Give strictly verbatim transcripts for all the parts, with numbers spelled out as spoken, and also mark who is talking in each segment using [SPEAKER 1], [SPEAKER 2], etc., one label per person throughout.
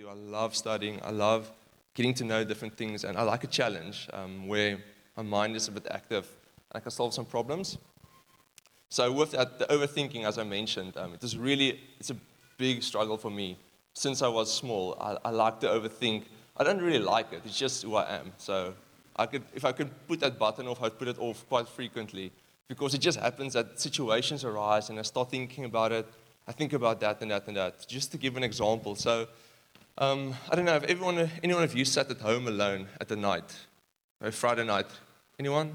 [SPEAKER 1] do. I love studying. I love getting to know different things, and I like a challenge um, where my mind is a bit active and I can solve some problems. So with that, the overthinking, as I mentioned, um, it is really, it's a big struggle for me. Since I was small, I, I like to overthink. I don't really like it. It's just who I am. So I could, if I could put that button off, I'd put it off quite frequently, because it just happens that situations arise and I start thinking about it. I think about that and that and that. Just to give an example. So um, I don't know if everyone, anyone of you sat at home alone at the night, a Friday night. Anyone?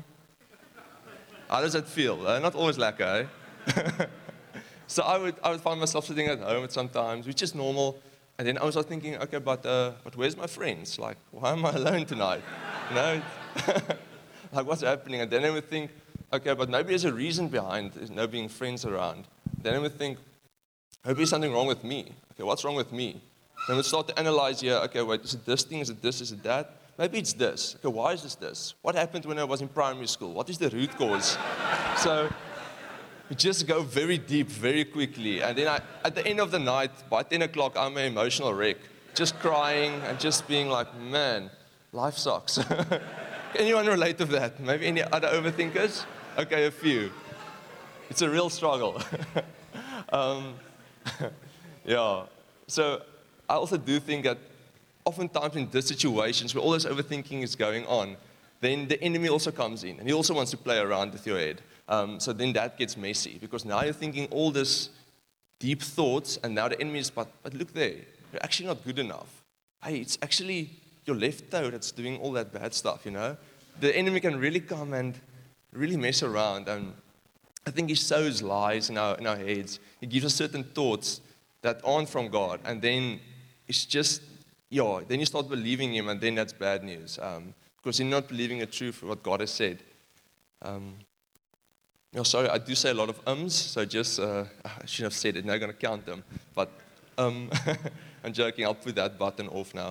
[SPEAKER 1] How does that feel? Uh, not always lekker, eh? So I would, I would find myself sitting at home at sometimes, which is normal. And then I was like thinking, okay, but, uh, but where's my friends? Like, why am I alone tonight? You know? Like, what's happening? And then I would think, okay, but maybe there's a reason behind there's no being friends around. Then I would think, maybe there's something wrong with me. Okay, what's wrong with me? Then I would start to analyze here, okay, wait, is it this thing? Is it this? Is it that? Maybe it's this. Okay, why is this this? What happened when I was in primary school? What is the root cause? So we just go very deep, very quickly. And then I, at the end of the night, by ten o'clock, I'm an emotional wreck. Just crying and just being like, man, life sucks. Anyone relate to that? Maybe any other overthinkers? Okay, a few. It's a real struggle. um, yeah. So I also do think that oftentimes in these situations where all this overthinking is going on, then the enemy also comes in, and he also wants to play around with your head. Um, so then that gets messy, because now you're thinking all this deep thoughts, and now the enemy is, but, but look there, you're actually not good enough. Hey, it's actually your left toe that's doing all that bad stuff, you know? The enemy can really come and really mess around, and I think he sows lies in our, in our heads. He gives us certain thoughts that aren't from God, and then it's just, yeah, then you start believing him, and then that's bad news, um, because you're not believing the truth of what God has said. Um, you know, sorry, I do say a lot of ums, so just, uh, I shouldn't have said it, now I'm going to count them, but um, I'm joking, I'll put that button off now.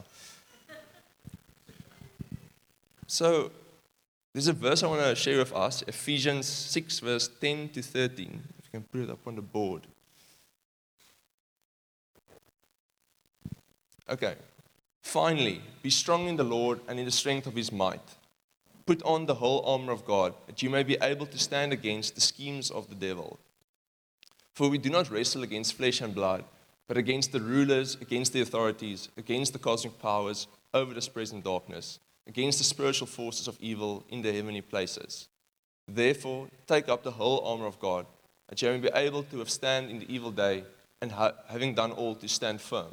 [SPEAKER 1] So, there's a verse I want to share with us, Ephesians six, verse ten to thirteen. If you can put it up on the board. Okay. Finally, be strong in the Lord and in the strength of his might. Put on the whole armor of God, that you may be able to stand against the schemes of the devil. For we do not wrestle against flesh and blood, but against the rulers, against the authorities, against the cosmic powers over this present darkness, against the spiritual forces of evil in the heavenly places. Therefore, take up the whole armor of God, that you may be able to withstand in the evil day, and ha- having done all, to stand firm.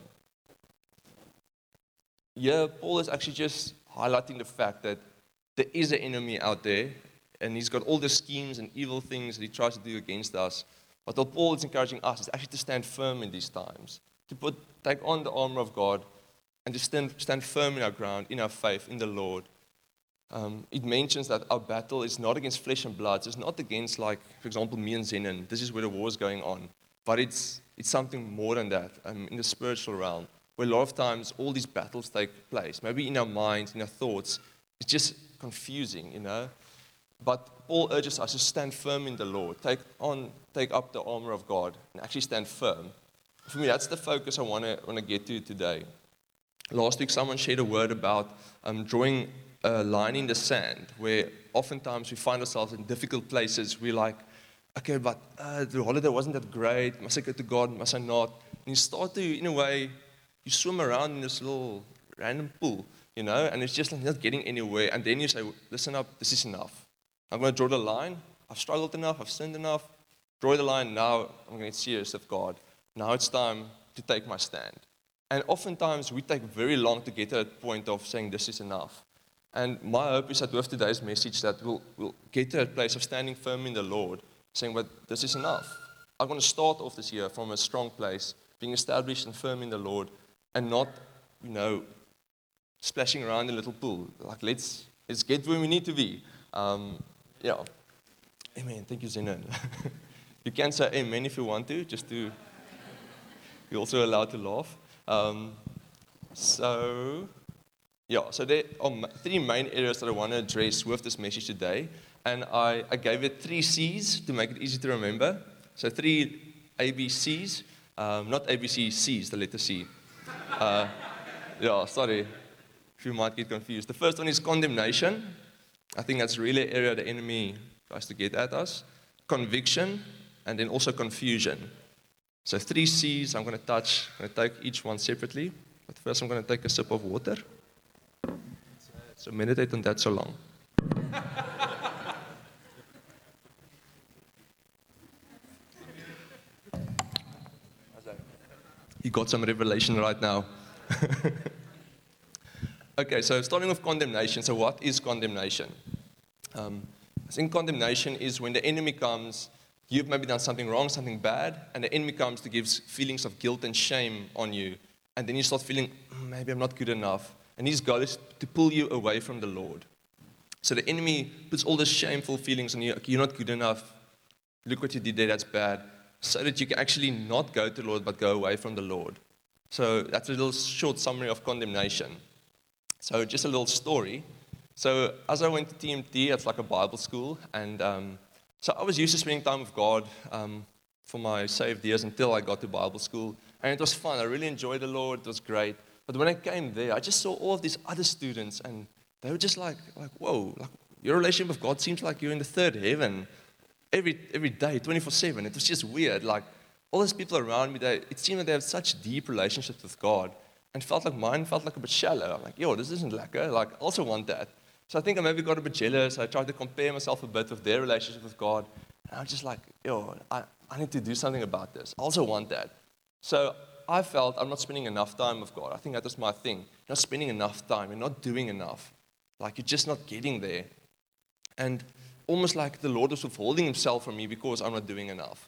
[SPEAKER 1] Here, Paul is actually just highlighting the fact that there is an enemy out there, and he's got all the schemes and evil things that he tries to do against us. But what Paul is encouraging us is actually to stand firm in these times, to put, take on the armor of God, and to stand, stand firm in our ground, in our faith, in the Lord. Um, it mentions that our battle is not against flesh and blood. It's not against, like, for example, me and Zenon. This is where the war is going on. But it's it's something more than that, um, in the spiritual realm, where a lot of times all these battles take place. Maybe in our minds, in our thoughts. It's just confusing, you know. But Paul urges us to stand firm in the Lord. Take on, take up the armor of God, and actually stand firm. For me, that's the focus I want to want to get to today. Last week, someone shared a word about um, drawing a line in the sand, where oftentimes we find ourselves in difficult places. We're like, okay, but uh, the holiday wasn't that great. Must I go to God? Must I not? And you start to, in a way, you swim around in this little random pool, you know, and it's just like not getting anywhere. And then you say, listen up, this is enough. I'm going to draw the line. I've struggled enough. I've sinned enough. Draw the line. Now I'm going to get serious with God. Now it's time to take my stand. And oftentimes, we take very long to get to that point of saying, this is enough. And my hope is that with today's message, that we'll, we'll get to that place of standing firm in the Lord, saying, but this is enough. I want to start off this year from a strong place, being established and firm in the Lord, and not, you know, splashing around in a little pool. Like, let's, let's get where we need to be. Um, yeah. Amen. Thank you, Zenon. You can say amen if you want to, just to, you're also allowed to laugh. Um, so, yeah, so there are three main areas that I want to address with this message today, and I, I gave it three C's to make it easy to remember. So three A B Cs, um, not A B C C's, the letter C. Uh, Yeah, sorry if you might get confused. The first one is condemnation. I think that's really an area the enemy tries to get at us. Conviction, and then also confusion. So three C's I'm going to touch. I'm going to take each one separately. But first I'm going to take a sip of water. So meditate on that so long. You got some revelation right now. Okay, so starting with condemnation. So what is condemnation? Um, I think condemnation is when the enemy comes, you've maybe done something wrong, something bad, and the enemy comes to give feelings of guilt and shame on you. And then you start feeling, mm, maybe I'm not good enough. And his goal is to pull you away from the Lord. So the enemy puts all these shameful feelings on you. You're not good enough. Look what you did there, that's bad. So that you can actually not go to the Lord, but go away from the Lord. So that's a little short summary of condemnation. So just a little story. So as I went to T M T, it's like a Bible school. And um, so I was used to spending time with God um, for my saved years until I got to Bible school. And it was fun. I really enjoyed the Lord. It was great. But when I came there, I just saw all of these other students. And they were just like, like whoa, like your relationship with God seems like you're in the third heaven. Every every day, twenty-four seven. It was just weird. Like, all those people around me, they, it seemed that they have such deep relationships with God. And felt like mine felt like a bit shallow. I'm like, yo, this isn't lekker. Like, I also want that. So I think I maybe got a bit jealous. I tried to compare myself a bit with their relationship with God. And I was just like, yo, I, I need to do something about this. I also want that. So I felt I'm not spending enough time with God. I think that was my thing. You're not spending enough time. You're not doing enough. Like, you're just not getting there. And almost like the Lord was withholding himself from me because I'm not doing enough.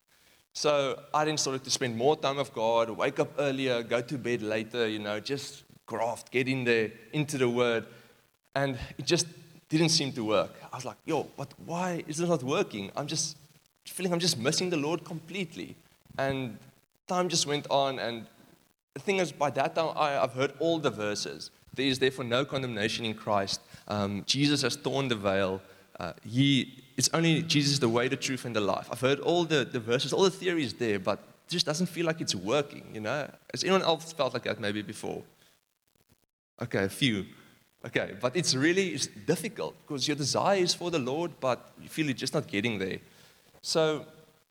[SPEAKER 1] So I then started to spend more time with God, wake up earlier, go to bed later, you know, just graft, get in there, into the Word. And it just didn't seem to work. I was like, yo, but why is it not working? I'm just feeling I'm just missing the Lord completely. And time just went on, and the thing is, by that time, I, I've heard all the verses. There is therefore no condemnation in Christ. Um, Jesus has torn the veil. Uh, he, it's only Jesus the way, the truth, and the life. I've heard all the, the verses, all the theories there, but it just doesn't feel like it's working, you know? Has anyone else felt like that maybe before? Okay, a few. Okay, but it's really it's difficult because your desire is for the Lord, but you feel you're just not getting there. So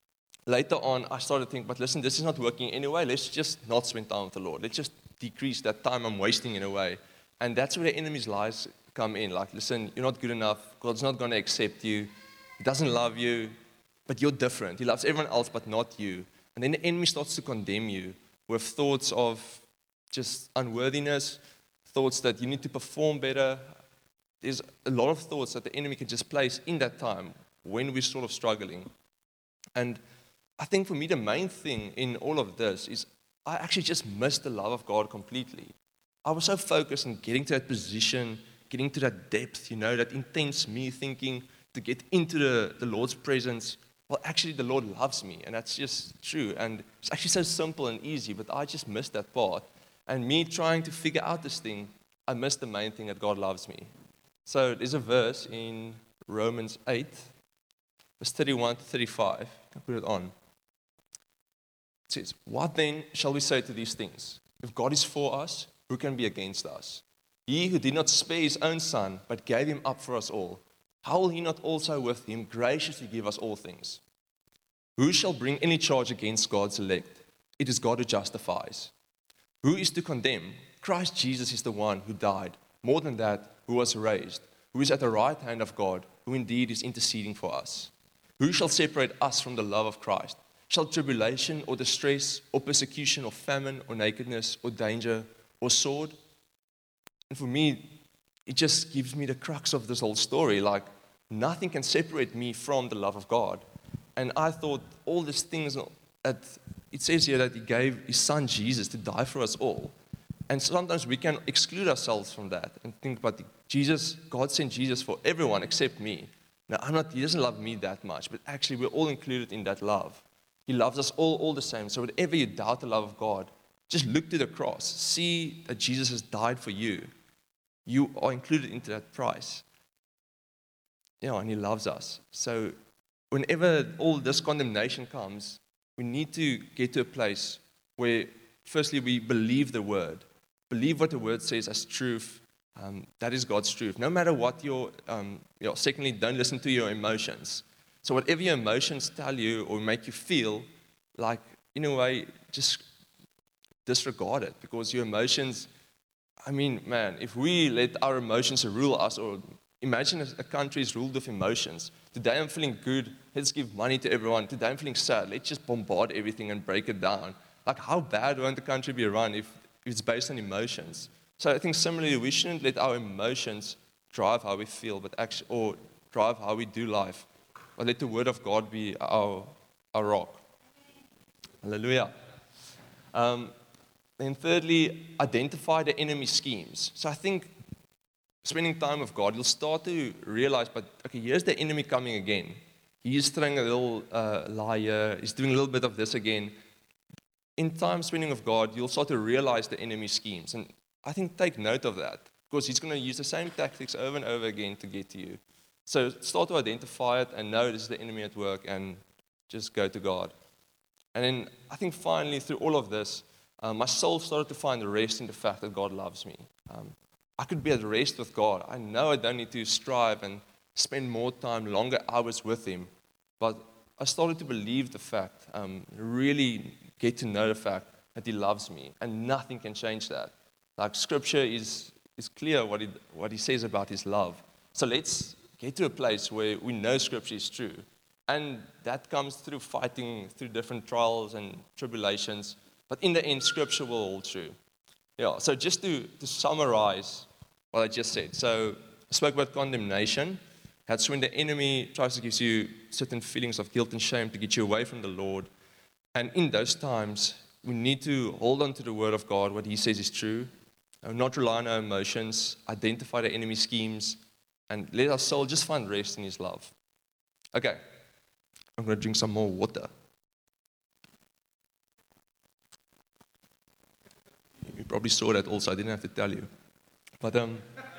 [SPEAKER 1] later on, I started to think, but listen, this is not working anyway. Let's just not spend time with the Lord. Let's just decrease that time I'm wasting in a way. And that's where the enemy's lies come in. Like, listen, you're not good enough. God's not going to accept you. He doesn't love you, but you're different. He loves everyone else, but not you. And then the enemy starts to condemn you with thoughts of just unworthiness, thoughts that you need to perform better. There's a lot of thoughts that the enemy can just place in that time when we're sort of struggling. And I think for me, the main thing in all of this is I actually just missed the love of God completely. I was so focused on getting to that position, getting to that depth, you know, that intense me thinking to get into the, the Lord's presence. Well, actually, the Lord loves me, and that's just true. And it's actually so simple and easy, but I just missed that part. And me trying to figure out this thing, I missed the main thing, that God loves me. So there's a verse in Romans eight, verse thirty-one to thirty-five. I'll put it on. It says, what then shall we say to these things? If God is for us, who can be against us? He who did not spare his own son, but gave him up for us all, how will he not also with him graciously give us all things? Who shall bring any charge against God's elect? It is God who justifies. Who is to condemn? Christ Jesus is the one who died. More than that, who was raised, who is at the right hand of God, who indeed is interceding for us. Who shall separate us from the love of Christ? Shall tribulation or distress or persecution or famine or nakedness or danger or sword? And for me, it just gives me the crux of this whole story. Like, nothing can separate me from the love of God. And I thought all these things, that it says here that he gave his son Jesus to die for us all. And sometimes we can exclude ourselves from that and think about Jesus, God sent Jesus for everyone except me. Now, I'm not, he doesn't love me that much, but actually we're all included in that love. He loves us all, all the same. So whenever you doubt the love of God, just look to the cross. See that Jesus has died for you. You are included into that price. Yeah, and he loves us. So whenever all this condemnation comes, we need to get to a place where, firstly, we believe the word. believe what the word says as truth. Um, that is God's truth. No matter what your, um, you know, secondly, don't listen to your emotions. So whatever your emotions tell you or make you feel, like, in a way, just disregard it, because your emotions, I mean, man, if we let our emotions rule us, or imagine a country is ruled with emotions. Today I'm feeling good, let's give money to everyone. Today I'm feeling sad, let's just bombard everything and break it down. Like, how bad won't the country be run if it's based on emotions? So I think similarly, we shouldn't let our emotions drive how we feel, but actually, or drive how we do life. But let the word of God be our, our rock. Hallelujah. Um, then thirdly, identify the enemy's schemes. So I think spending time with God, you'll start to realize, but okay, here's the enemy coming again. He's throwing a little uh, lie here. He's doing a little bit of this again. In time spending with God, you'll start to realize the enemy's schemes. And I think take note of that, because he's going to use the same tactics over and over again to get to you. So start to identify it and know this is the enemy at work, and just go to God. And then I think finally, through all of this, uh, my soul started to find rest in the fact that God loves me. Um, I could be at rest with God. I know I don't need to strive and spend more time, longer hours with Him. But I started to believe the fact, um, really get to know the fact that He loves me, and nothing can change that. Like, Scripture is, is clear what, it, what He says about His love. So let's get to a place where we know Scripture is true. And that comes through fighting through different trials and tribulations. But in the end, Scripture will hold true. Yeah, so just to, to summarize what I just said. So I spoke about condemnation. That's when the enemy tries to give you certain feelings of guilt and shame to get you away from the Lord. And in those times, we need to hold on to the Word of God, what He says is true, and not rely on our emotions, identify the enemy's schemes, and let our soul just find rest in His love. Okay, I'm going to drink some more water. You probably saw that also, I didn't have to tell you. But, um,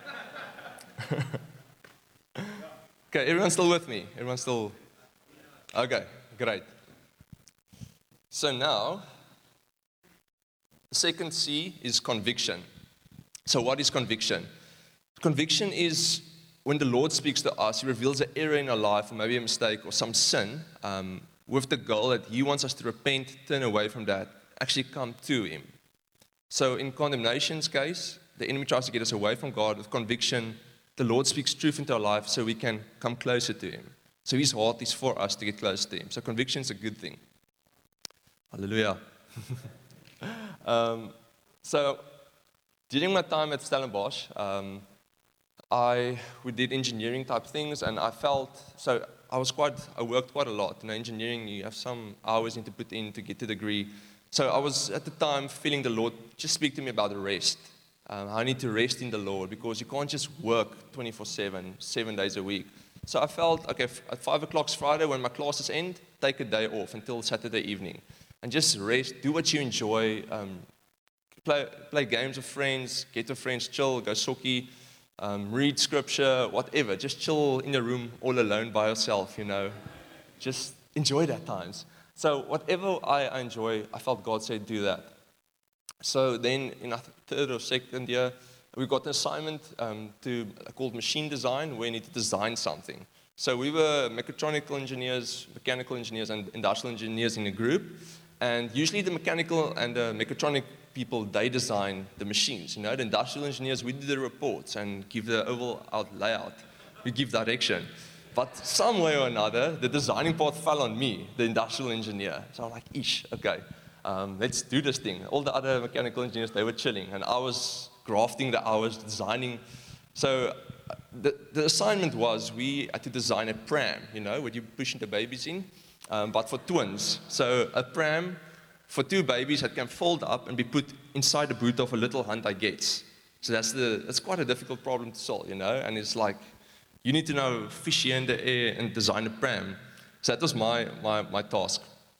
[SPEAKER 1] okay, everyone's still with me? Everyone's still, okay, great. So now, the second C is conviction. So what is conviction? Conviction is when the Lord speaks to us, He reveals an error in our life, or maybe a mistake, or some sin, um, with the goal that He wants us to repent, turn away from that, actually come to Him. So in condemnation's case, the enemy tries to get us away from God. With conviction, the Lord speaks truth into our life so we can come closer to Him. So His heart is for us to get close to Him. So conviction is a good thing. Hallelujah. um, so during my time at Stellenbosch, um, I we did engineering type things, and I felt so I was quite I worked quite a lot. In engineering, you have some hours you need to put in to get the degree. So I was at the time feeling the Lord just speak to me about the rest. Um, I need to rest in the Lord, because you can't just work twenty-four seven, seven days a week. So I felt, okay, at five o'clock Friday when my classes end, take a day off until Saturday evening. And just rest, do what you enjoy, um, play, play games with friends, get with friends, chill, go soccer, um, read scripture, whatever. Just chill in your room all alone by yourself, you know. Just enjoy that times. So whatever I, I enjoy, I felt God said do that. So then in our third or second year, we got an assignment um, to called machine design, where you need to design something. So we were mechatronical engineers, mechanical engineers, and industrial engineers in a group. And usually the mechanical and the mechatronic people, they design the machines. You know, the industrial engineers, we do the reports and give the overall out layout. We give direction. But some way or another, the designing part fell on me, the industrial engineer. So I'm like, ish, okay, um, let's do this thing. All the other mechanical engineers, they were chilling. And I was grafting the hours, designing. So the, the assignment was we had to design a pram, you know, where you push the babies in. Um, but for twins. So a pram for two babies that can fold up and be put inside the boot of a little Hyundai Getz. So that's the that's quite a difficult problem to solve, you know. And it's like you need to know fish here in the air and design a pram. So that was my my my task.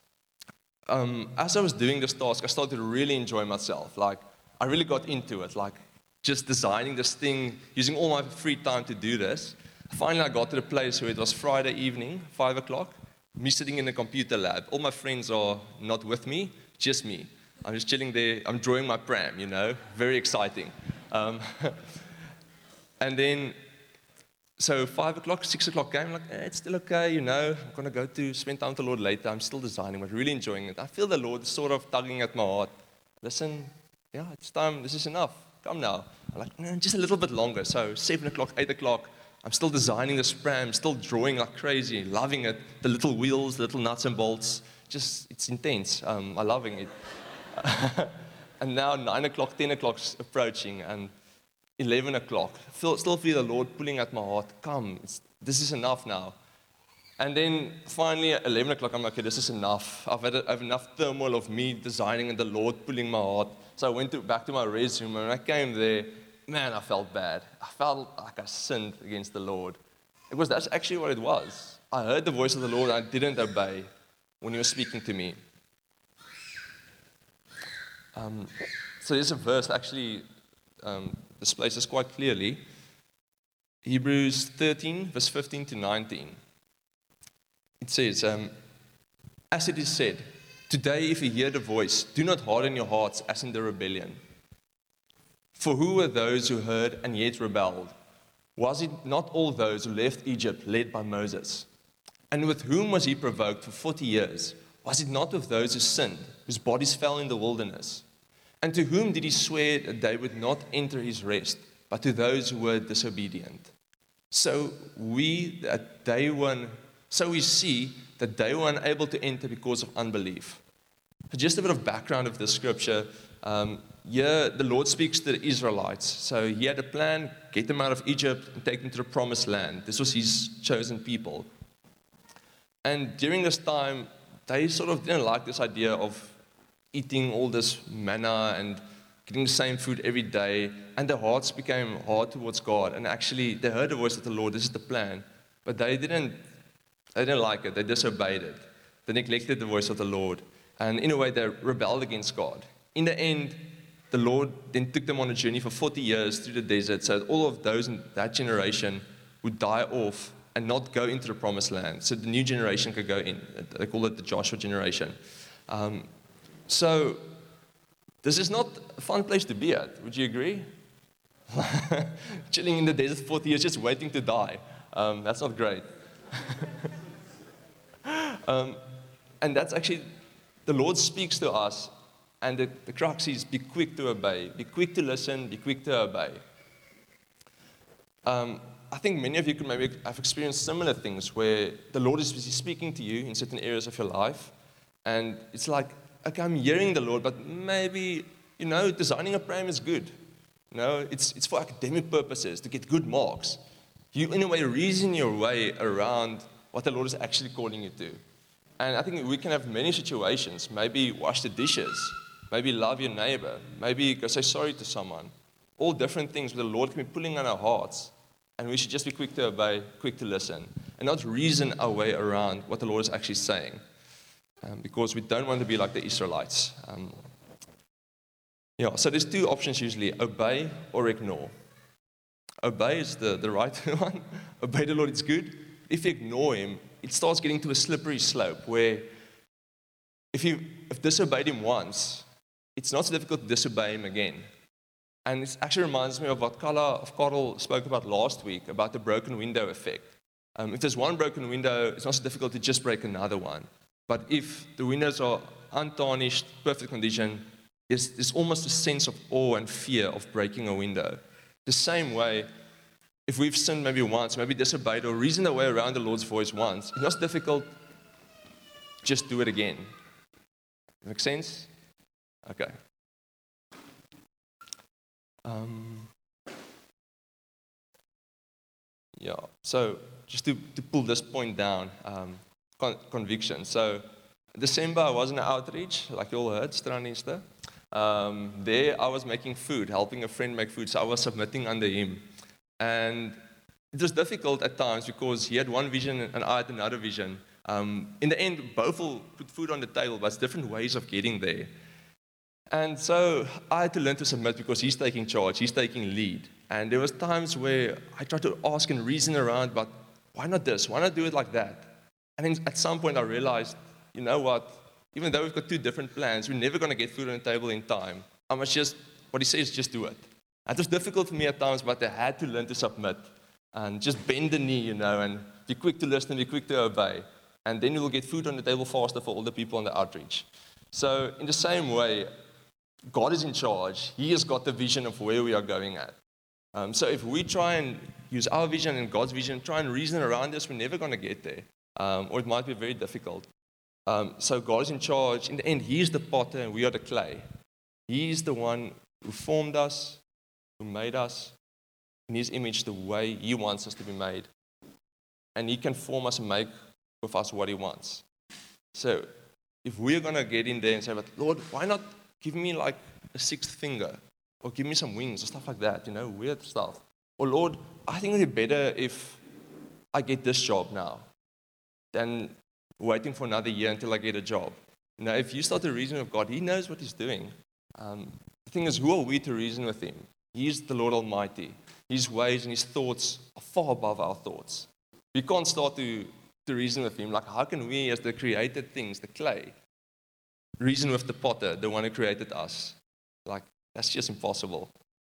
[SPEAKER 1] Um, as I was doing this task, I started to really enjoy myself. Like I really got into it. Like just designing this thing, using all my free time to do this. Finally, I got to the place where it was Friday evening, five o'clock. Me sitting in a computer lab. All my friends are not with me, just me. I'm just chilling there. I'm drawing my pram, you know, very exciting. Um, and then, so five o'clock, six o'clock came, I'm like, eh, it's still okay, you know. I'm going to go to spend time with the Lord later. I'm still designing, but really enjoying it. I feel the Lord is sort of tugging at my heart. Listen, yeah, it's time. This is enough. Come now. I'm like, no, just a little bit longer. So seven o'clock, eight o'clock, I'm still designing this pram, still drawing like crazy, loving it. The little wheels, the little nuts and bolts. Just, it's intense. Um, I'm loving it. And now nine o'clock, ten o'clock's approaching, and eleven o'clock. Feel, still feel the Lord pulling at my heart. Come, it's, this is enough now. And then finally at eleven o'clock, I'm like, okay, this is enough. I've had, a, I've enough turmoil of me designing and the Lord pulling my heart. So I went to, back to my resume, and when I came there, man, I felt bad. I felt like I sinned against the Lord. Because that's actually what it was. I heard the voice of the Lord, and I didn't obey when He was speaking to me. Um, so there's a verse that actually um, displays this quite clearly. Hebrews thirteen, verse fifteen to nineteen. It says, um, as it is said, today if you hear the voice, do not harden your hearts as in the rebellion. For who were those who heard and yet rebelled? Was it not all those who left Egypt led by Moses? And with whom was he provoked for forty years? Was it not with those who sinned, whose bodies fell in the wilderness? And to whom did he swear that they would not enter his rest, but to those who were disobedient? So we that they were, so we see that they were unable to enter because of unbelief. Just a bit of background of the scripture. Um, here, the Lord speaks to the Israelites. So He had a plan: get them out of Egypt and take them to the promised land. This was His chosen people. And during this time, they sort of didn't like this idea of eating all this manna and getting the same food every day, and their hearts became hard towards God. And actually, they heard the voice of the Lord, this is the plan, but they didn't, they didn't like it, they disobeyed it. They neglected the voice of the Lord, and in a way, they rebelled against God. In the end, the Lord then took them on a journey for forty years through the desert, so that all of those in that generation would die off and not go into the promised land, so the new generation could go in. They call it the Joshua generation. Um, so, this is not a fun place to be at, would you agree? Chilling in the desert for forty years, just waiting to die. Um, that's not great. um, and that's actually, the Lord speaks to us, and the, the crux is, be quick to obey. Be quick to listen, be quick to obey. Um, I think many of you could maybe have experienced similar things where the Lord is busy speaking to you in certain areas of your life, and it's like, okay, I'm hearing the Lord, but maybe, you know, designing a pram is good. You know, it's, it's for academic purposes, to get good marks. You, in a way, reason your way around what the Lord is actually calling you to. And I think we can have many situations. Maybe wash the dishes. Maybe love your neighbor. Maybe go say sorry to someone. All different things where the Lord can be pulling on our hearts. And we should just be quick to obey, quick to listen, and not reason our way around what the Lord is actually saying. Um, because we don't want to be like the Israelites. Um, yeah, so there's two options usually, obey or ignore. Obey is the, the right one. Obey the Lord, it's good. If you ignore Him, it starts getting to a slippery slope where if you if disobeyed Him once, it's not so difficult to disobey Him again. And it actually reminds me of what Carla of Carl spoke about last week, about the broken window effect. Um, if there's one broken window, it's not so difficult to just break another one. But if the windows are untarnished, perfect condition, there's, there's almost a sense of awe and fear of breaking a window. The same way, if we've sinned maybe once, maybe disobeyed or reasoned our way around the Lord's voice once, it's not difficult, just do it again. Make sense? Okay. Um, yeah, so just to, to pull this point down, um, con- conviction. So, December I was in an outreach, like you all heard, Stranista. Um, there I was making food, helping a friend make food, so I was submitting under him. And it was difficult at times because he had one vision and I had another vision. Um, in the end, both will put food on the table, but it's different ways of getting there. And so I had to learn to submit because he's taking charge, he's taking lead. And there was times where I tried to ask and reason around, but why not this? Why not do it like that? And then at some point I realized, you know what? even though we've got two different plans, we're never going to get food on the table in time. I must just, what he says, just do it. And it was difficult for me at times, but I had to learn to submit and just bend the knee, you know, and be quick to listen, be quick to obey. And then we will get food on the table faster for all the people on the outreach. So in the same way, God is in charge. He has got the vision of where we are going at. Um, so if we try and use our vision and God's vision, try and reason around this, we're never going to get there. Um, or it might be very difficult. Um, so God is in charge. In the end, He's the potter and we are the clay. He's the one who formed us, who made us in His image the way He wants us to be made. And He can form us and make with us what He wants. So if we're going to get in there and say, but Lord, why not give me like a sixth finger? Or give me some wings or stuff like that, you know, weird stuff. Or Lord, I think it'd be better if I get this job now than waiting for another year until I get a job. You know, if you start to reason with God, He knows what He's doing. Um, the thing is, who are we to reason with Him? He's the Lord Almighty. His ways and His thoughts are far above our thoughts. We can't start to, to reason with Him. Like, how can we, as the created things, the clay, reason with the potter, the one who created us? Like, that's just impossible.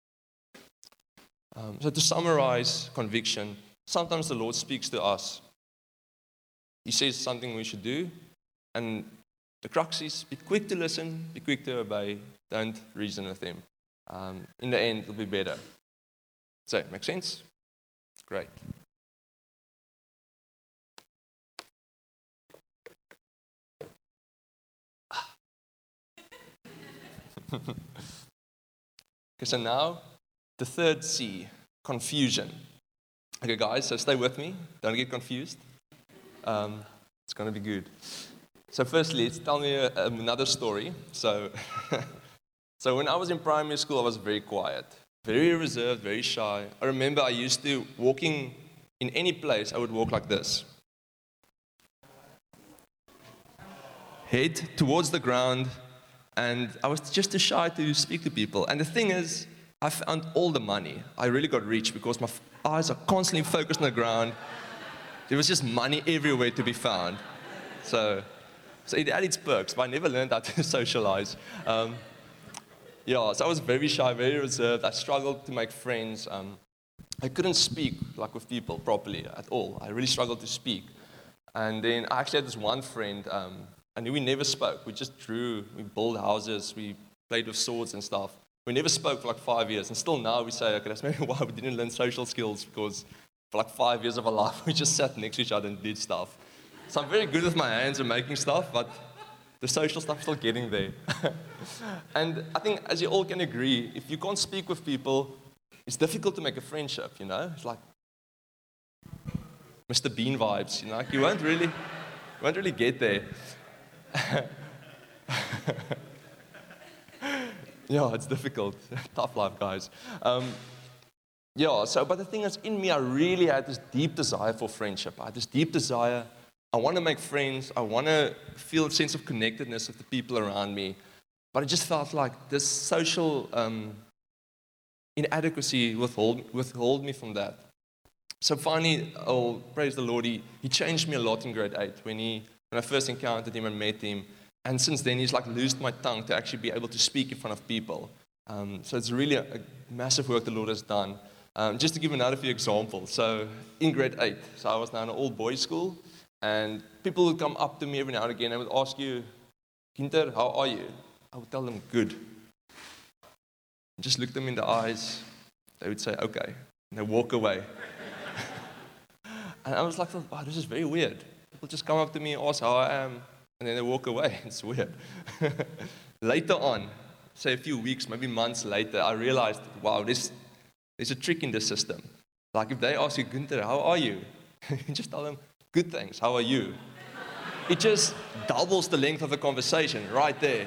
[SPEAKER 1] Um, so to summarize conviction, sometimes the Lord speaks to us. He says something we should do, and the crux is be quick to listen, be quick to obey, don't reason with Him. Um, in the end, it'll be better. So, make sense? Great. Okay, so now, the third C, confusion. Okay, guys, so stay with me. Don't get confused. Um, it's going to be good. So firstly, let's tell me a, another story. So, so when I was in primary school, I was very quiet, very reserved, very shy. I remember I used to, walking in any place, I would walk like this. Head towards the ground, and I was just too shy to speak to people. And the thing is, I found all the money. I really got rich because my f- eyes are constantly focused on the ground. There was just money everywhere to be found. So, so it had its perks, but I never learned how to socialize. Um, yeah, so I was very shy, very reserved. I struggled to make friends. Um, I couldn't speak like with people properly at all. I really struggled to speak. And then I actually had this one friend, um, and we never spoke. We just drew, we built houses, we played with swords and stuff. We never spoke for like five years. And still now we say, okay, that's maybe why we didn't learn social skills, because for like five years of our life, we just sat next to each other and did stuff. So I'm very good with my hands and making stuff, but the social stuff is still getting there. And I think, as you all can agree, if you can't speak with people, it's difficult to make a friendship, you know? It's like Mister Bean vibes, you know? Like you won't really, you won't really get there. Yeah, it's difficult. Tough life, guys. Um, yeah, so, but the thing is, in me, I really had this deep desire for friendship. I had this deep desire. I want to make friends. I want to feel a sense of connectedness with the people around me. But it just felt like this social um, inadequacy withhold, withhold me from that. So finally, oh, praise the Lord, he, he changed me a lot in grade eight when, he, when I first encountered him and met him. And since then, he's like loosed my tongue to actually be able to speak in front of people. Um, so it's really a, a massive work the Lord has done. Um, just to give another few examples. So in grade eight, so I was now in an all-boys school, and people would come up to me every now and again and would ask you, Ginter, how are you? I would tell them, good. Just look them in the eyes. They would say, okay. And they walk away. And I was like, wow, this is very weird. People just come up to me and ask how I am, and then they walk away. It's weird. Later on, say a few weeks, maybe months later, I realized, wow, this, there's a trick in the system. Like if they ask you, Ginter, how are you? You just tell them, good, thanks, how are you? It just doubles the length of the conversation right there.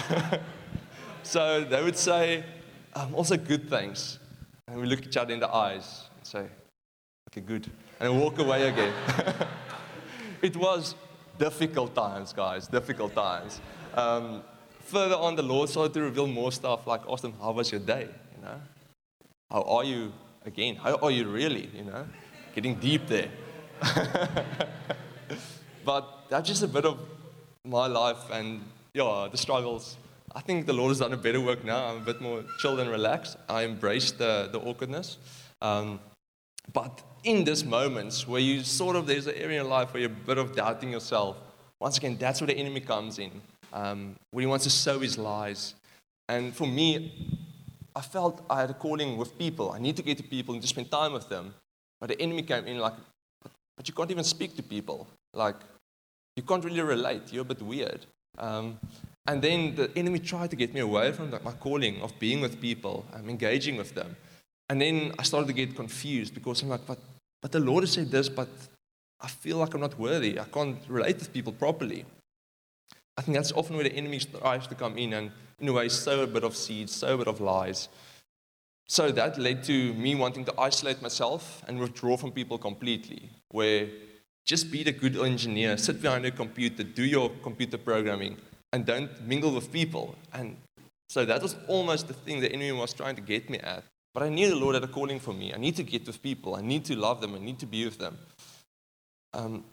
[SPEAKER 1] So they would say, um, also good, thanks. And we look each other in the eyes and say, okay, good. And walk away again. It was difficult times, guys, difficult times. Um, further on, the Lord started to reveal more stuff, like ask them, how was your day, you know? How are you, again, how are you really, you know? Getting deep there. But that's just a bit of my life and yeah, the struggles. I think the Lord has done a better work now. I'm a bit more chilled and relaxed. I embrace the, the awkwardness. Um, but in these moments where you sort of, there's an area in life where you're a bit of doubting yourself, once again, that's where the enemy comes in, um, when he wants to sow his lies. And for me, I felt I had a calling with people. I need to get to people and to spend time with them. But the enemy came in like, but you can't even speak to people. Like, you can't really relate. You're a bit weird. Um, and then the enemy tried to get me away from that, my calling of being with people, um, engaging with them. And then I started to get confused because I'm like, but, but the Lord has said this, but I feel like I'm not worthy. I can't relate with people properly. I think that's often where the enemy tries to come in and, in a way, sow a bit of seeds, sow a bit of lies. So that led to me wanting to isolate myself and withdraw from people completely, where just be the good engineer, sit behind a computer, do your computer programming, and don't mingle with people. And so that was almost the thing the enemy was trying to get me at. But I knew the Lord had a calling for me. I need to get with people. I need to love them. I need to be with them. Um,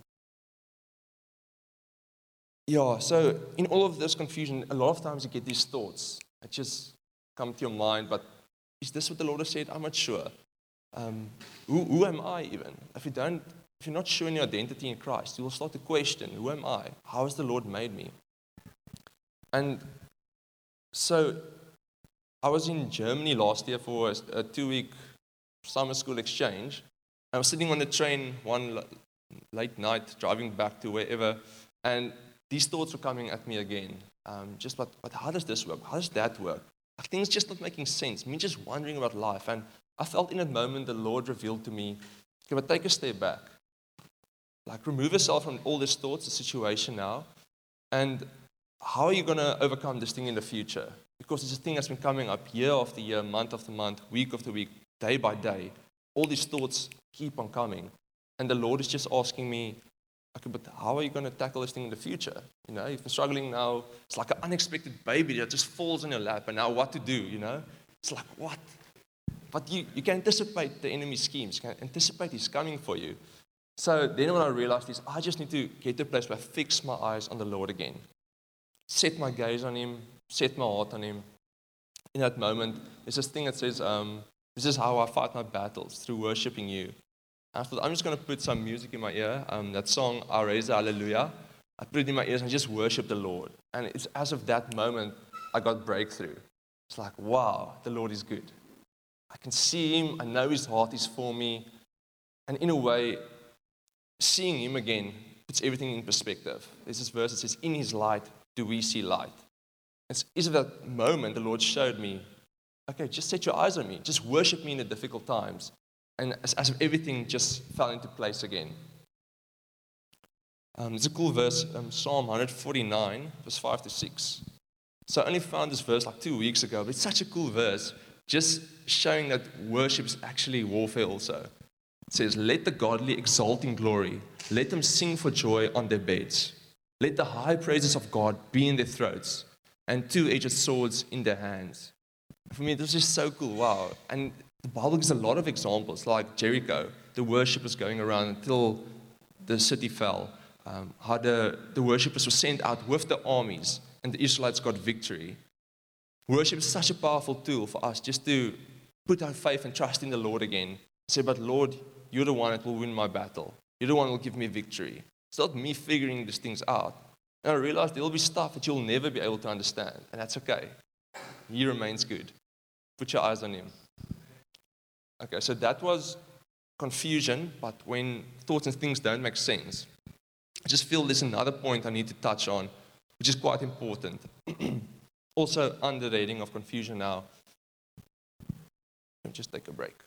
[SPEAKER 1] yeah, so in all of this confusion, a lot of times you get these thoughts that just come to your mind, but is this what the Lord has said? I'm not sure. Um, who, who am I even? If you don't, if you're not sure in your identity in Christ, you will start to question, who am I? How has the Lord made me? And so I was in Germany last year for a, a two-week summer school exchange. I was sitting on the train one l- late night, driving back to wherever, and these thoughts were coming at me again. Um, just, but, but how does this work? How does that work? Like, things just not making sense. Me just wondering about life. And I felt in that moment the Lord revealed to me, okay, but take a step back. Like, remove yourself from all these thoughts, the situation now, and how are you going to overcome this thing in the future? Because it's a thing that's been coming up year after year, month after month, week after week, day by day. All these thoughts keep on coming. And the Lord is just asking me, okay, but how are you going to tackle this thing in the future? You know, you've been struggling now. It's like an unexpected baby that just falls in your lap, and now what to do, you know? It's like, what? But you, you can anticipate the enemy's schemes. You can anticipate he's coming for you. So then what I realized is I just need to get to a place where I fix my eyes on the Lord again. Set my gaze on Him, set my heart on Him. In that moment, there's this thing that says, um, this is how I fight my battles, through worshiping you. I thought, I'm just going to put some music in my ear, um, that song, I Raise a Hallelujah. I put it in my ears and just worship the Lord. And it's as of that moment, I got breakthrough. It's like, wow, the Lord is good. I can see Him, I know His heart is for me. And in a way, seeing Him again puts everything in perspective. There's this verse that says, in His light do we see light. It's as of that moment, the Lord showed me, okay, just set your eyes on me. Just worship me in the difficult times. And as, as if everything just fell into place again. Um, it's a cool verse, um, Psalm one forty-nine, verse five to six. So I only found this verse like two weeks ago, but it's such a cool verse, just showing that worship is actually warfare also. It says, let the godly exalt in glory. Let them sing for joy on their beds. Let the high praises of God be in their throats, and two-edged swords in their hands. For me, this is so cool, wow. And the Bible gives a lot of examples, like Jericho, the worshippers going around until the city fell. Um, how the, the worshippers were sent out with the armies, and the Israelites got victory. Worship is such a powerful tool for us just to put our faith and trust in the Lord again. Say, but Lord, you're the one that will win my battle. You're the one who will give me victory. It's not me figuring these things out. And I realized there will be stuff that you'll never be able to understand, and that's okay. He remains good. Put your eyes on Him. Okay, so that was confusion, but when thoughts and things don't make sense. I just feel there's another point I need to touch on, which is quite important. Also, underrating of confusion now. Let me just take a break.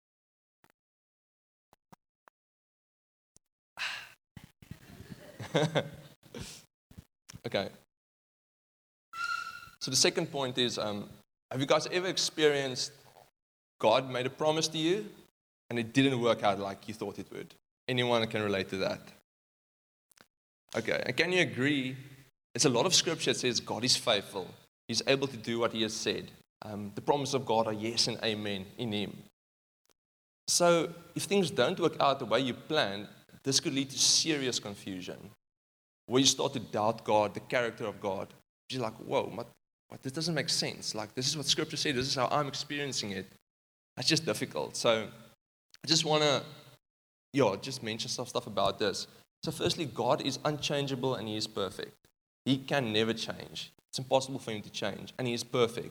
[SPEAKER 1] Okay. So the second point is, um, have you guys ever experienced God made a promise to you and it didn't work out like you thought it would? Anyone can relate to that? Okay, and can you agree? There's a lot of scripture that says God is faithful. He's able to do what He has said. Um, the promises of God are yes and amen in Him. So if things don't work out the way you planned, this could lead to serious confusion. where you start to doubt God, the character of God. You're like, whoa, what, what, this doesn't make sense. Like, this is what Scripture said. This is how I'm experiencing it. That's just difficult. So I just want to, yeah, just mention some stuff about this. So firstly, God is unchangeable and He is perfect. He can never change. It's impossible for Him to change, and He is perfect.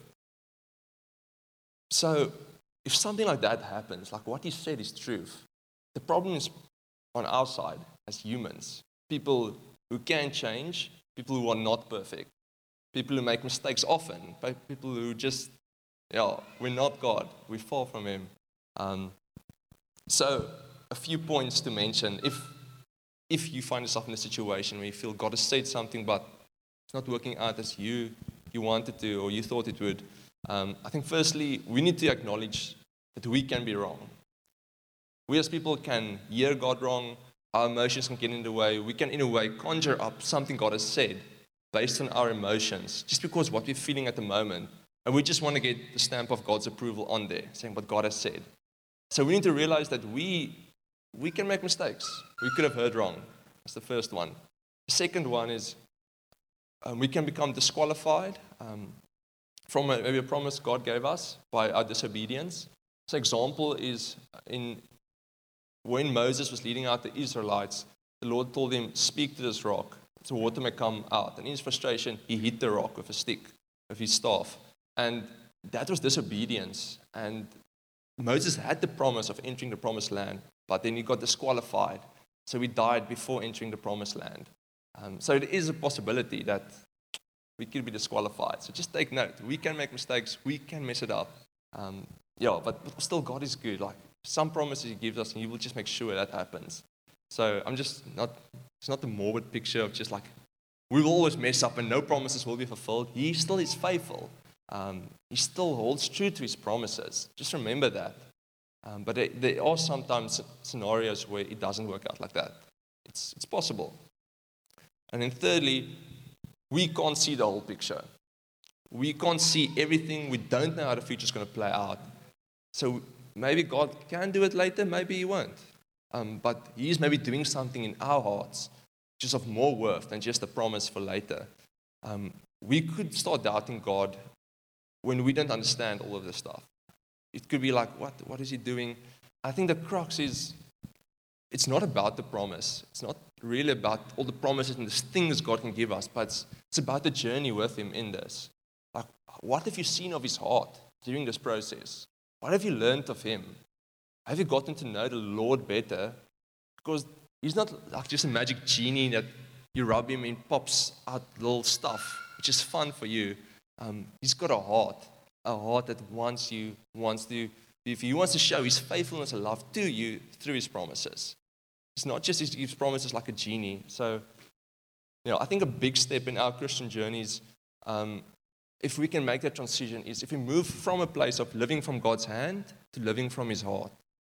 [SPEAKER 1] So if something like that happens, like what He said is truth, the problem is on our side as humans, people who can change, people who are not perfect, people who make mistakes often, people who just, yeah, we're not God, we're far from Him. Um, so a few points to mention. If if you find yourself in a situation where you feel God has said something, but it's not working out as you you wanted to or you thought it would, um, I think firstly, we need to acknowledge that we can be wrong. We as people can hear God wrong, our emotions can get in the way, we can in a way conjure up something God has said based on our emotions, just because what we're feeling at the moment, and we just want to get the stamp of God's approval on there, saying what God has said. So we need to realize that we we can make mistakes. We could have heard wrong. That's the first one. The second one is um, we can become disqualified um, from a, maybe a promise God gave us by our disobedience. So example is in when Moses was leading out the Israelites, the Lord told him, speak to this rock, so water may come out. And in his frustration, he hit the rock with a stick, with his staff. And that was disobedience. And Moses had the promise of entering the promised land, but then he got disqualified. So he died before entering the promised land. Um, so it is a possibility that we could be disqualified. So just take note. We can make mistakes. We can mess it up. Um, yeah, but still God is good. Like some promises He gives us, and He will just make sure that happens. So I'm just not, it's not the morbid picture of just like, we will always mess up and no promises will be fulfilled. He still is faithful. Um, he still holds true to His promises. Just remember that. Um, but it, there are sometimes scenarios where it doesn't work out like that. It's, it's possible. And then thirdly, we can't see the whole picture. We can't see everything. We don't know how the future is going to play out. So maybe God can do it later, maybe He won't. Um, but He's maybe doing something in our hearts which is of more worth than just a promise for later. Um, we could start doubting God when we don't understand all of this stuff. It could be like, what, what is He doing? I think the crux is, it's not about the promise. It's not really about all the promises and the things God can give us, but it's, it's about the journey with Him in this. Like, what have you seen of His heart during this process? What have you learned of Him? Have you gotten to know the Lord better? Because He's not like just a magic genie that you rub Him and pops out little stuff, which is fun for you. Um, he's got a heart, a heart that wants you, wants to, if He wants to show His faithfulness and love to you through His promises. It's not just His, His promises like a genie. So, you know, I think a big step in our Christian journeys, um, if we can make that transition, is if we move from a place of living from God's hand to living from His heart.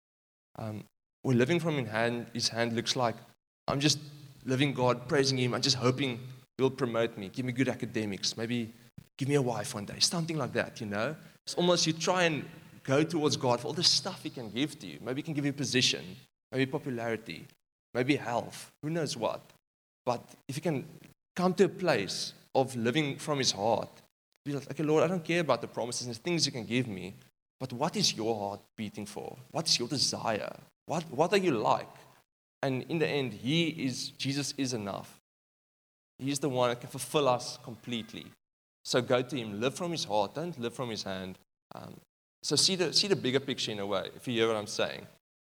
[SPEAKER 1] Um, where living from His hand, His hand looks like, I'm just living God, praising Him, I'm just hoping He'll promote me, give me good academics, maybe give me a wife one day, something like that, you know. It's almost you try and go towards God for all the stuff He can give to you. Maybe He can give you position, maybe popularity, maybe health, who knows what. But if you can come to a place of living from His heart, be like, okay, Lord, I don't care about the promises and the things You can give me, but what is Your heart beating for? What is your desire? What, what are you like? And in the end, He is, Jesus is enough. He's the one that can fulfill us completely. So go to Him, live from His heart, don't live from His hand. Um, so see the, see the bigger picture in a way, if you hear what I'm saying.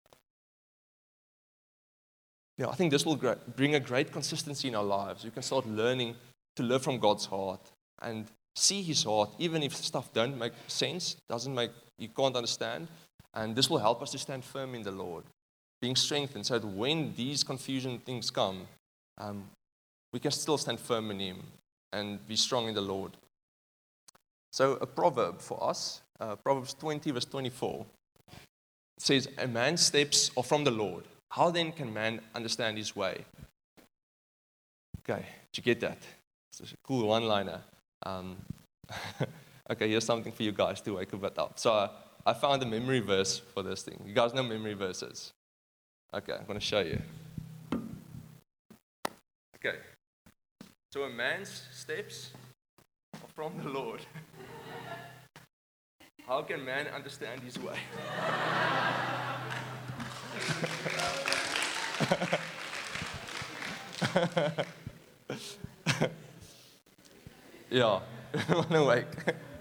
[SPEAKER 1] You know, I think this will bring a great consistency in our lives. We can start learning to live from God's heart and see His heart, even if stuff don't make sense, doesn't make, you can't understand. And this will help us to stand firm in the Lord, being strengthened, so that when these confusion things come, um, we can still stand firm in Him and be strong in the Lord. So a proverb for us, uh, Proverbs twenty, verse twenty-four, says, a man's steps are from the Lord. How then can man understand his way? Okay, did you get that? It's a cool one-liner. Um, okay, here's something for you guys to wake up. So uh, I found a memory verse for this thing. You guys know memory verses? Okay, I'm going to show you. Okay, So a man's steps are from the Lord. How can man understand his way? Yeah, I want to wake.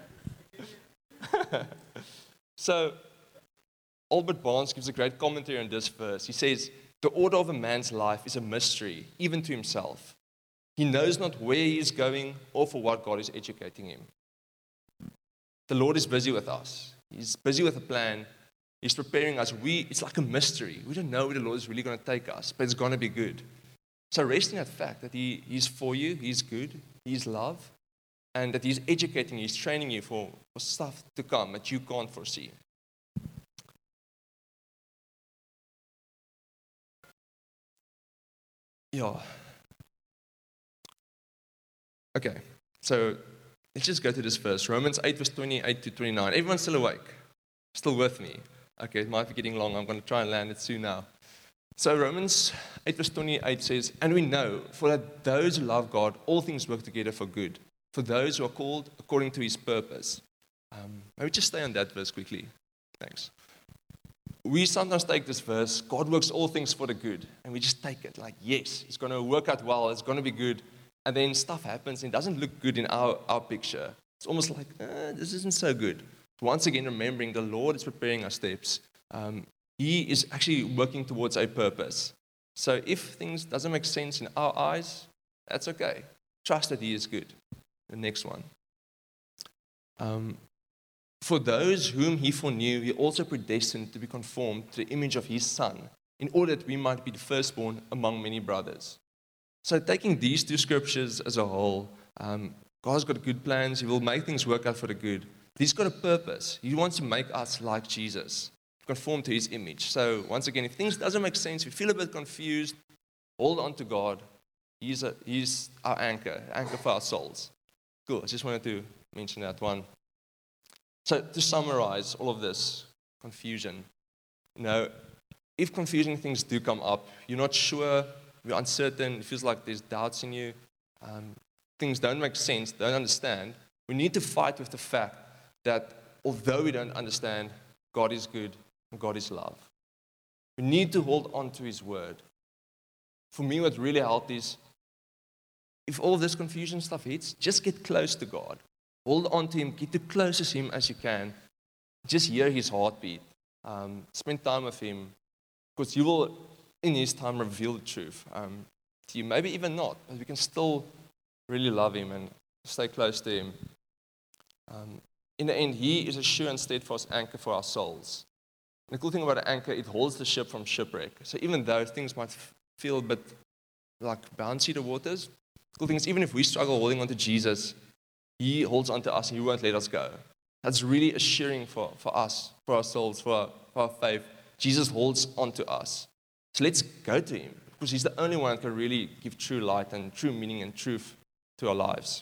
[SPEAKER 1] So, Albert Barnes gives a great commentary on this verse. He says, the order of a man's life is a mystery, even to himself. He knows not where he is going or for what God is educating him. The Lord is busy with us. He's busy with a plan. He's preparing us. We, it's like a mystery. We don't know where the Lord is really going to take us, but it's going to be good. So rest in that fact that he, He's for you, He's good, He's love, and that He's educating you, He's training you for, for stuff to come that you can't foresee. Yeah. Okay, so let's just go to this verse. Romans eight, verse twenty-eight to twenty-nine. Everyone's still awake? Still with me? Okay, it might be getting long. I'm going to try and land it soon now. So Romans eight, verse twenty-eight says, and we know, for that those who love God, all things work together for good, for those who are called according to His purpose. Um, maybe just stay on that verse quickly. Thanks. We sometimes take this verse, God works all things for the good, and we just take it like, yes, it's going to work out well, it's going to be good, and then stuff happens, and it doesn't look good in our, our picture. It's almost like, eh, this isn't so good. Once again, remembering the Lord is preparing our steps. Um, he is actually working towards a purpose. So if things doesn't make sense in our eyes, that's okay. Trust that He is good. The next one. Um, For those whom He foreknew, He also predestined to be conformed to the image of His Son, in order that we might be the firstborn among many brothers. So taking these two scriptures as a whole, um, God's got good plans. He will make things work out for the good. He's got a purpose. He wants to make us like Jesus, conform to His image. So once again, if things doesn't make sense, if you feel a bit confused, hold on to God. He's, a, he's our anchor, anchor for our souls. Cool, I just wanted to mention that one. So to summarize all of this confusion, you know, if confusing things do come up, you're not sure, you're uncertain, it feels like there's doubts in you, um, things don't make sense, don't understand, we need to fight with the fact that although we don't understand, God is good and God is love. We need to hold on to His word. For me, what really helped is, if all this confusion stuff hits, just get close to God. Hold on to Him, get as close to Him as you can. Just hear His heartbeat. Um, spend time with Him, because He will, in His time, reveal the truth um, to you. Maybe even not, but we can still really love Him and stay close to Him. Um, in the end, He is a sure and steadfast anchor for our souls. And the cool thing about an anchor, it holds the ship from shipwreck. So even though things might f- feel a bit like bouncy, the waters, the cool thing is, even if we struggle holding on to Jesus, He holds on to us and He won't let us go. That's really assuring for, for us, for our souls, for our, for our faith. Jesus holds on to us. So let's go to Him, because He's the only one that can really give true light and true meaning and truth to our lives.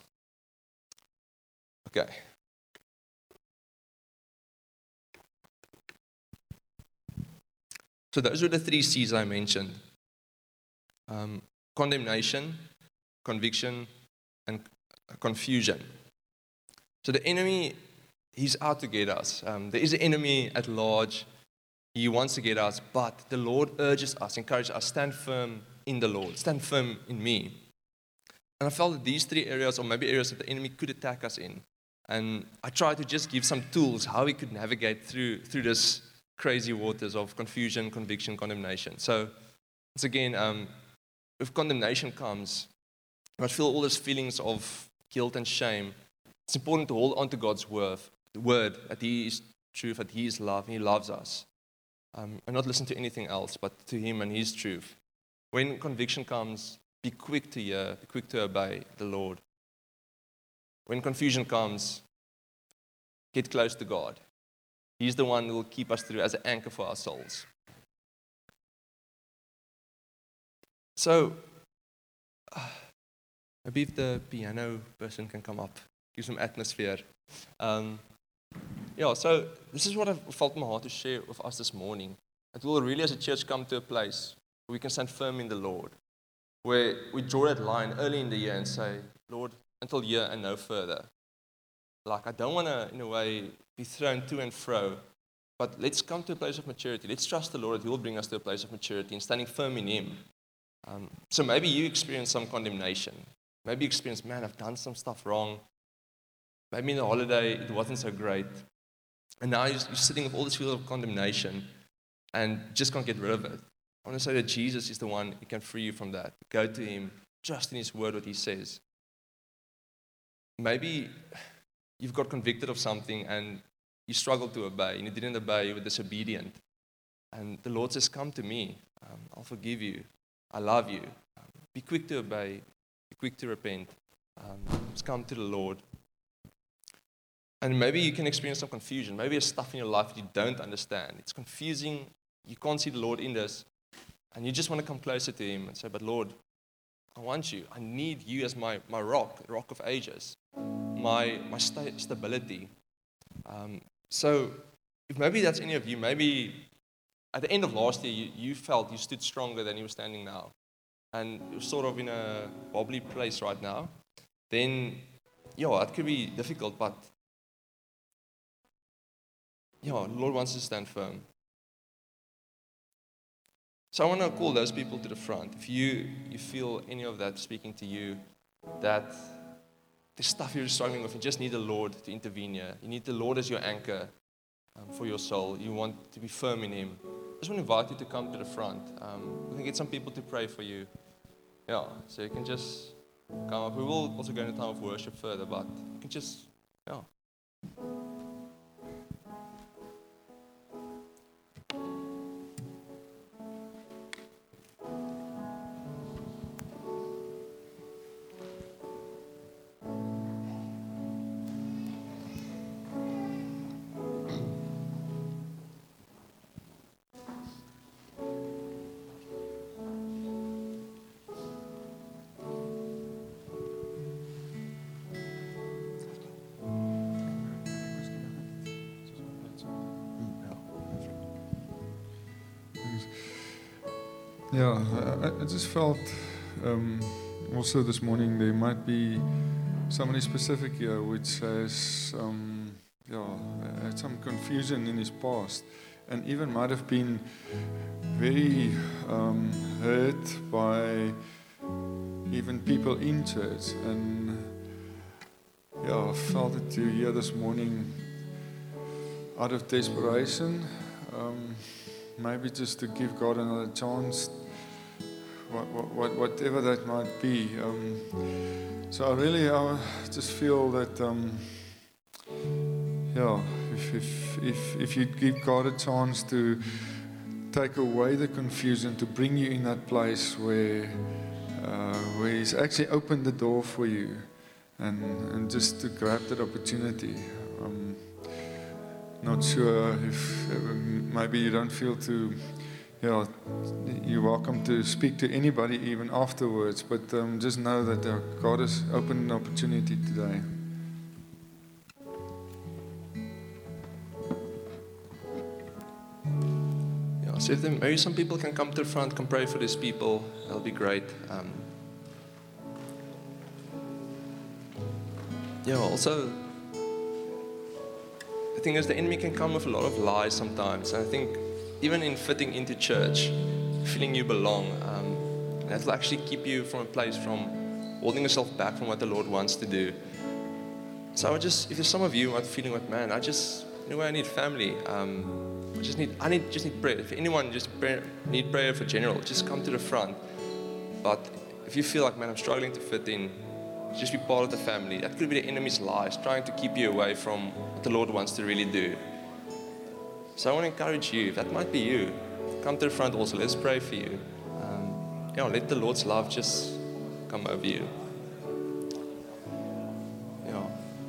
[SPEAKER 1] Okay. So those were the three C's I mentioned. Um, condemnation, conviction, and confusion. So the enemy, he's out to get us. Um, there is an enemy at large. He wants to get us, but the Lord urges us, encourages us, stand firm in the Lord, stand firm in me. And I felt that these three areas, or maybe areas that the enemy could attack us in. And I tried to just give some tools how we could navigate through through this crazy waters of confusion, conviction, condemnation. So, once again, um, if condemnation comes, you might feel all those feelings of guilt and shame. It's important to hold on to God's word, the word that He is truth, that He is love, and He loves us. Um, and not listen to anything else, but to Him and His truth. When conviction comes, be quick to hear, be quick to obey the Lord. When confusion comes, get close to God. He's the one who will keep us through as an anchor for our souls. So, uh, maybe if the piano person can come up, give some atmosphere. Um, yeah, so this is what I felt in my heart to share with us this morning. That we'll really as a church come to a place where we can stand firm in the Lord. where we draw that line early in the year and say, Lord, until here and no further. Like, I don't want to, in a way, be thrown to and fro, but let's come to a place of maturity. Let's trust the Lord that He will bring us to a place of maturity and standing firm in Him. Um, so maybe you experience some condemnation. Maybe you experience, man, I've done some stuff wrong. Maybe in the holiday it wasn't so great. And now you're, you're sitting with all this feel of condemnation and just can't get rid of it. I want to say that Jesus is the one who can free you from that. Go to Him, trust in His word, what He says. Maybe you've got convicted of something and you struggled to obey, and you didn't obey, you were disobedient. And the Lord says, come to me, um, I'll forgive you, I love you. Um, be quick to obey, be quick to repent. Um, just come to the Lord. And maybe you can experience some confusion. Maybe there's stuff in your life that you don't understand. It's confusing, you can't see the Lord in this. And you just want to come closer to Him and say, but Lord, I want you. I need you as my, my rock, rock of ages, my, my sta- stability. Um, so if maybe that's any of you, maybe at the end of last year, you, you felt you stood stronger than you were standing now. And you're sort of in a wobbly place right now. Then, yeah, it could be difficult, but yeah, the Lord wants us to stand firm. So I want to call those people to the front. If you, you feel any of that speaking to you, that the stuff you're struggling with, you just need the Lord to intervene here. You need the Lord as your anchor um, for your soul. You want to be firm in Him. I just want to invite you to come to the front. Um, we can get some people to pray for you. Yeah, so you can just come up. We will also go into time of worship further, but you can just, yeah.
[SPEAKER 2] Yeah, I, I just felt um, also this morning there might be somebody specific here which says, um, yeah, had some confusion in his past and even might have been very um, hurt by even people in church. And yeah, I felt it to here this morning out of desperation, um, maybe just to give God another chance. What, what, whatever that might be. Um, so I really I just feel that, um, yeah, if, if, if, if you give God a chance to take away the confusion, to bring you in that place where, uh, where He's actually opened the door for you, and, and just to grab that opportunity. Um, not sure if uh, maybe you don't feel to. Yeah, you're welcome to speak to anybody even afterwards, but um, just know that uh, God has opened an opportunity today.
[SPEAKER 1] Yeah, so if there, maybe some people can come to the front, can pray for these people, that'll be great. Um, yeah, also, the thing is the enemy can come with a lot of lies sometimes, and I think even in fitting into church, feeling you belong, um, that will actually keep you from a place from holding yourself back from what the Lord wants to do. So I would just, if there's some of you who are feeling like, man, I just, in a way, I need family. Um, I just need, I need, just need prayer. If anyone just pray, need prayer for general, just come to the front. But if you feel like, man, I'm struggling to fit in, just be part of the family. That could be the enemy's lies, trying to keep you away from what the Lord wants to really do. So I want to encourage you, if that might be you, come to the front also, let's pray for you. Um, yeah, let the Lord's love just come over you. Yeah.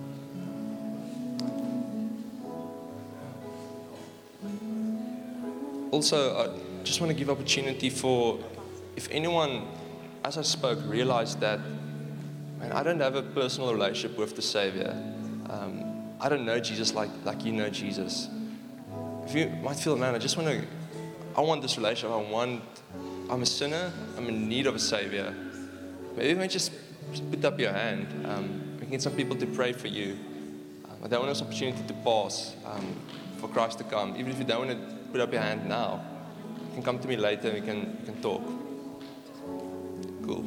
[SPEAKER 1] Also, I just want to give opportunity for, if anyone, as I spoke, realized that, man, I don't have a personal relationship with the Savior. Um, I don't know Jesus like, like you know Jesus. If you might feel, man, I just want to, I want this relationship. I want, I'm a sinner, I'm in need of a Savior, maybe you just put up your hand. Um, we can get some people to pray for you. Um, I don't want this opportunity to pass um, for Christ to come. Even if you don't want to put up your hand now, you can come to me later and we can, we can talk. Cool.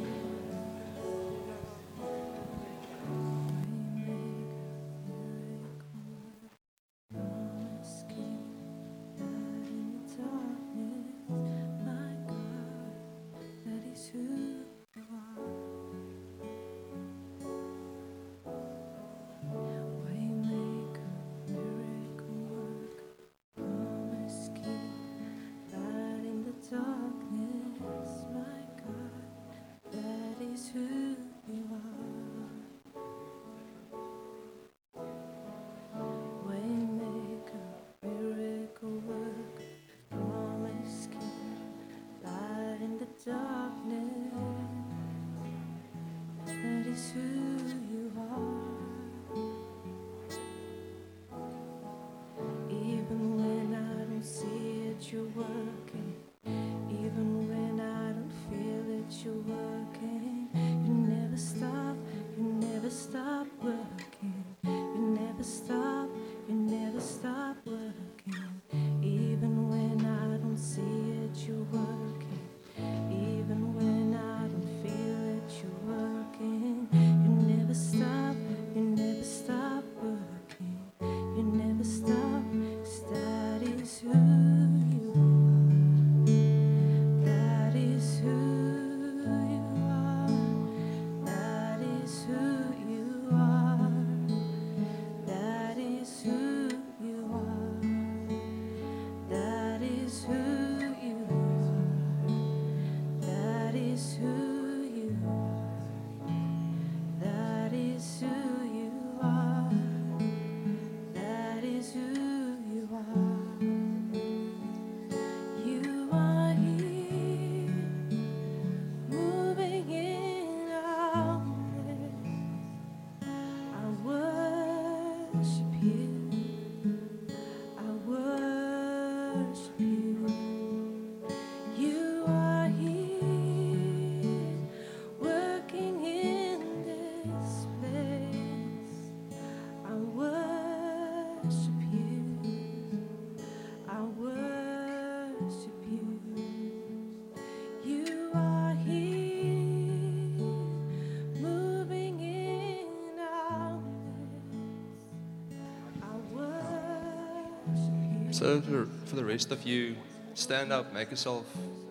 [SPEAKER 1] So for, for the rest of you, stand up, make yourself,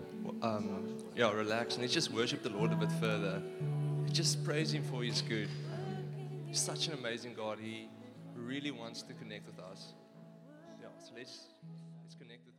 [SPEAKER 1] um, yeah, relax, and let's just worship the Lord a bit further. Just praise Him for His good. He's such an amazing God. He really wants to connect with us. Yeah, so let's let's connect with